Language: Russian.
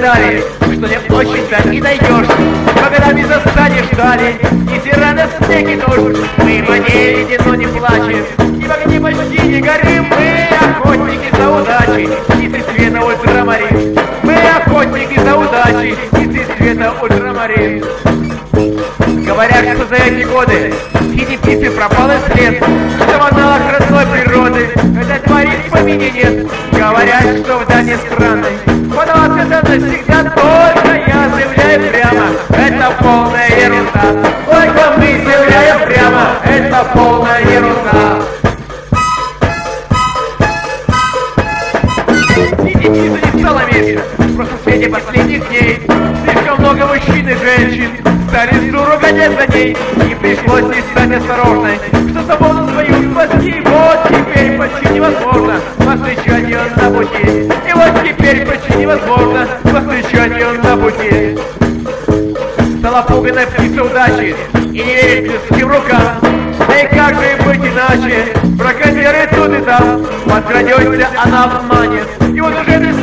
ожидали, что не очень-то и найдешь. Годами застанешь дали, и тирана снег и дождь. Мы манили, ледяно не плачем, ни в огне почти не горим. Мы охотники за удачей, птицы света ультрамарин. Мы охотники за удачей, птицы света ультрамарин. Говорят, что за эти годы синей птицы пропал и след. Это в аналог родной природы, этой твари в помине нет. Говорят, что в дане странной подаваться это навсегда. Только я заявляю прямо, это полная ерунда. Только мы заявляем прямо, это полная ерунда. Синей птицы не стало меньше, просто в свете последних дней. Слишком много мужчин и женщин стали дуру гонять за ней, и пришлось ей стать осторожной, что свободу свою спасти. Вот теперь почти невозможно повстречать ее на пути. И вот теперь почти невозможно повстречать ее на пути. Стала пуганой птица удачи и не верит людским рукам. Да и как же быть иначе? Браконьеры тут и там, подкрадется она в обманет. И вот уже